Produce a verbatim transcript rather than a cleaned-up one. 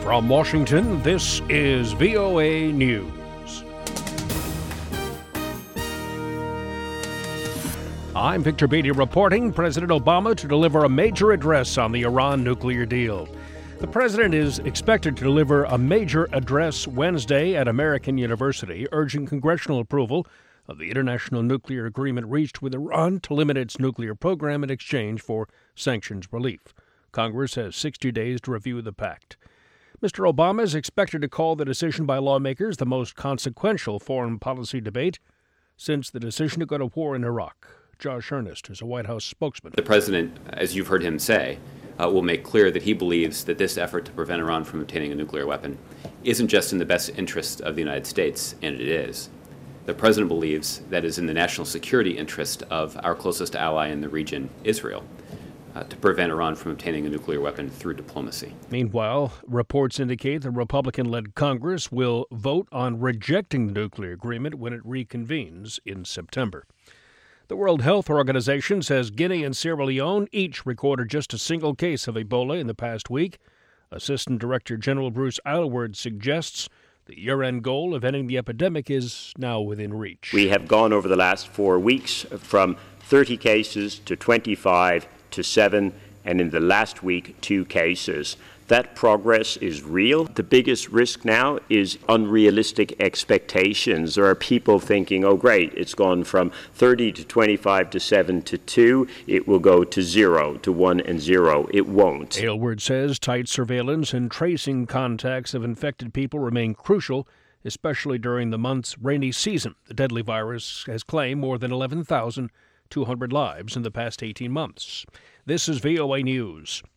From Washington, this is V O A News. I'm Victor Beatty reporting President Obama to deliver a major address on the Iran nuclear deal. The president is expected to deliver a major address Wednesday at American University, urging congressional approval of the international nuclear agreement reached with Iran to limit its nuclear program in exchange for sanctions relief. Congress has sixty days to review the pact. Mister Obama is expected to call the decision by lawmakers the most consequential foreign policy debate since the decision to go to war in Iraq. Josh Earnest is a White House spokesman. The president, as you've heard him say, uh, will make clear that he believes that this effort to prevent Iran from obtaining a nuclear weapon isn't just in the best interest of the United States, and it is. The president believes that it is in the national security interest of our closest ally in the region, Israel, uh, to prevent Iran from obtaining a nuclear weapon through diplomacy. Meanwhile, reports indicate the Republican-led Congress will vote on rejecting the nuclear agreement when it reconvenes in September. The World Health Organization says Guinea and Sierra Leone each recorded just a single case of Ebola in the past week. Assistant Director General Bruce Aylward suggests the year-end goal of ending the epidemic is now within reach. We have gone over the last four weeks from thirty cases to twenty-five to seven, and in the last week, two cases. That progress is real. The biggest risk now is unrealistic expectations. There are people thinking, oh, great, it's gone from thirty to twenty-five to seven to two. It will go to zero, to one and zero. It won't. Aylward says tight surveillance and tracing contacts of infected people remain crucial, especially during the month's rainy season. The deadly virus has claimed more than eleven thousand two hundred lives in the past eighteen months. This is V O A News.